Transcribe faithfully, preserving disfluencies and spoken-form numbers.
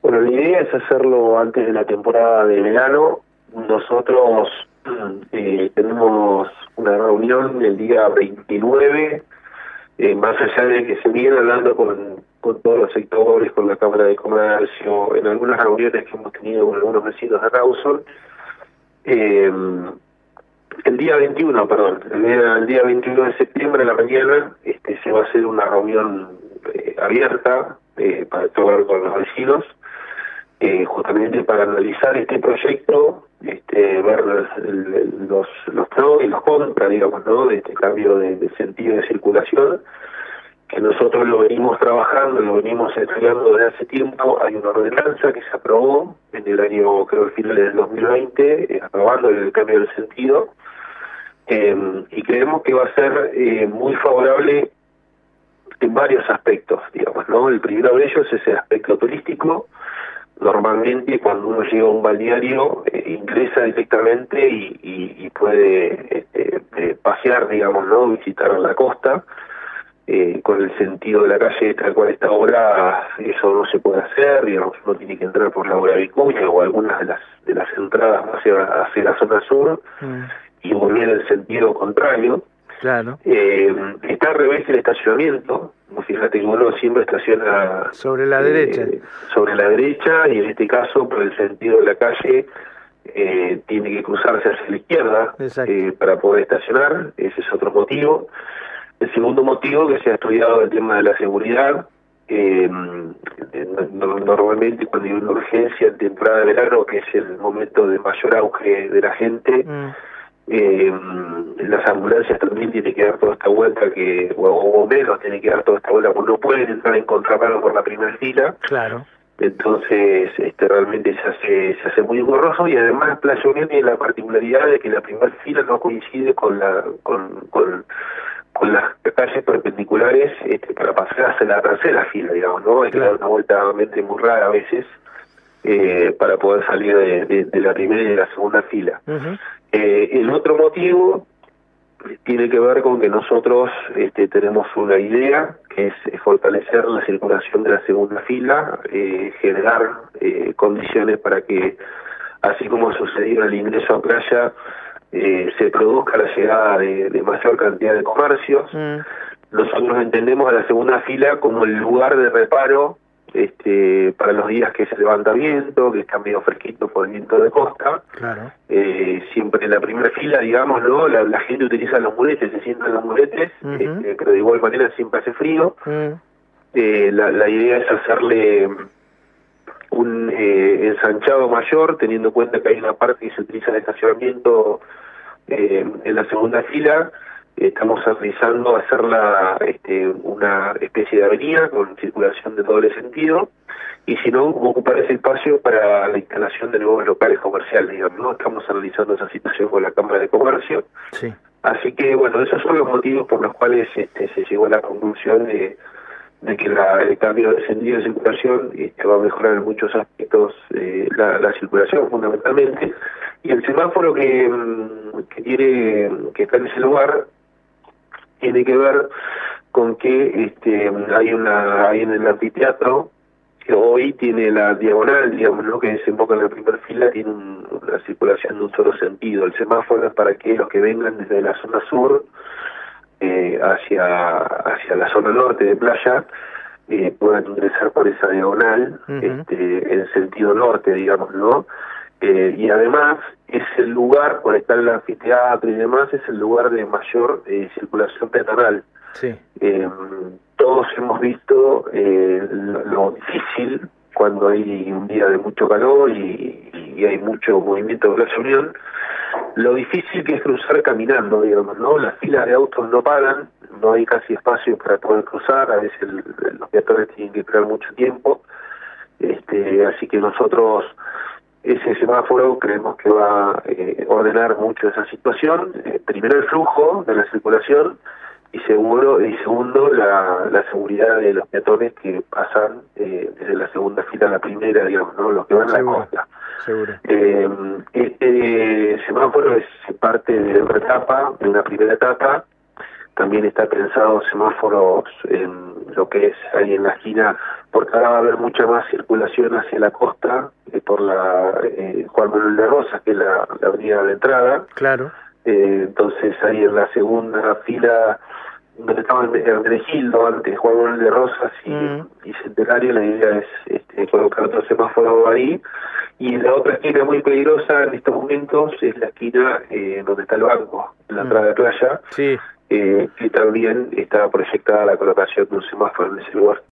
Bueno, la idea es hacerlo antes de la temporada de verano. Nosotros eh, tenemos una reunión el día veintinueve, eh, más allá de que se viene hablando con, con todos los sectores, con la Cámara de Comercio, en algunas reuniones que hemos tenido con algunos vecinos de Rawson. Eh, el día veintiuno, perdón, el día, el día veintiuno de septiembre a la mañana este, se va a hacer una reunión eh, abierta eh, para hablar con los vecinos. Eh, justamente para analizar este proyecto, este, ver el, el, los los pros y los contras, digamos, ¿no?, de este cambio de, de sentido de circulación, que nosotros lo venimos trabajando, lo venimos estudiando desde hace tiempo. Hay una ordenanza que se aprobó en el año, creo, al final del dos mil veinte, eh, aprobando el cambio del sentido, eh, y creemos que va a ser eh, muy favorable en varios aspectos, digamos, ¿no? El primero de ellos es el aspecto turístico. Normalmente cuando uno llega a un balneario eh, ingresa directamente y, y, y puede este, eh, pasear, digamos, ¿no?, visitar la costa, eh, con el sentido de la calle tal cual está ahora. Eso no se puede hacer, digamos, uno tiene que entrar por la Obra Vicuña o algunas de las de las entradas hacia, hacia la zona sur mm. y volver en el sentido contrario. Claro. Eh, está al revés el estacionamiento. Fíjate que uno siempre estaciona sobre la eh, derecha. Sobre la derecha, y en este caso, por el sentido de la calle, eh, tiene que cruzarse hacia la izquierda eh, para poder estacionar. Ese es otro motivo. El segundo motivo, que se ha estudiado el tema de la seguridad. Eh, normalmente cuando hay una urgencia en temporada de verano, que es el momento de mayor auge de la gente, mm. Eh, las ambulancias también tienen que dar toda esta vuelta, que o, o bomberos tienen que dar toda esta vuelta, porque no pueden entrar en contramano por la primera fila. Claro. Entonces este realmente se hace se hace muy engorroso, y además Playa Unión tiene la particularidad de que la primera fila no coincide con la con con, con las calles perpendiculares este, para pasar hacia la tercera fila, digamos, ¿no? Hay que dar una vuelta realmente muy rara a veces eh, para poder salir de, de, de la primera y de la segunda fila. Uh-huh. Eh, el otro motivo tiene que ver con que nosotros este, tenemos una idea, que es fortalecer la circulación de la segunda fila, eh, generar eh, condiciones para que, así como sucedió en el ingreso a playa, eh, se produzca la llegada de, de mayor cantidad de comercios. Mm. Nosotros entendemos a la segunda fila como el lugar de reparo este para los días que se levanta viento, que está medio fresquito por el viento de costa. Claro. Eh, siempre en la primera fila, digamos, ¿no?, la, la gente utiliza los muletes, se sientan en los muletes, uh-huh. este, pero de igual manera siempre hace frío. Uh-huh. Eh, la, la idea es hacerle un eh, ensanchado mayor, teniendo en cuenta que hay una parte que se utiliza de estacionamiento eh, en la segunda fila. Estamos analizando hacerla este, una especie de avenida con circulación de doble sentido, y si no, ocupar ese espacio para la instalación de nuevos locales comerciales, digamos, ¿no? Estamos analizando esa situación con la Cámara de Comercio. Sí. Así que, bueno, esos son los motivos por los cuales este, se llegó a la conclusión de, de que la, el cambio de sentido de circulación este, va a mejorar en muchos aspectos eh, la, la circulación, fundamentalmente. Y el semáforo que, que tiene que está en ese lugar tiene que ver con que este hay una hay en el anfiteatro, que hoy tiene la diagonal, digamos, ¿no?, que desemboca en la primera fila, tiene un, una circulación de un solo sentido. El semáforo es para que los que vengan desde la zona sur eh, hacia hacia la zona norte de playa eh, puedan ingresar por esa diagonal, uh-huh. este, en sentido norte, digamos, ¿no? Eh, y además es el lugar, por estar en el anfiteatro y demás, es el lugar de mayor eh, circulación peatonal. Sí. Eh, todos hemos visto eh, lo, lo difícil cuando hay un día de mucho calor y, y hay mucho movimiento de Playa Unión, lo difícil que es cruzar caminando, digamos, ¿no? Las filas de autos no paran, no hay casi espacio para poder cruzar, a veces el, los peatones tienen que esperar mucho tiempo, este, así que nosotros ese semáforo creemos que va a eh, ordenar mucho esa situación. Eh, primero el flujo de la circulación y seguro y segundo la, la seguridad de los peatones que pasan eh, desde la segunda fila a la primera, digamos, ¿no?, los que van a la costa. Seguro. Eh, este semáforo es parte de una etapa, de una primera etapa, también está pensado semáforos en lo que es ahí en la esquina, porque ahora va a haber mucha más circulación hacia la costa, eh, por la eh, Juan Manuel de Rosas, que es la, la avenida de entrada. Claro. Eh, entonces ahí en la segunda fila, donde estaba Hermenegildo antes, Juan Manuel de Rosas y, Mm. y Centenario, la idea es este, colocar otro semáforo ahí. Y la otra esquina muy peligrosa en estos momentos es la esquina eh, donde está el banco, en la Mm. entrada de playa, Sí. eh, que también está proyectada la colocación de un semáforo en ese lugar.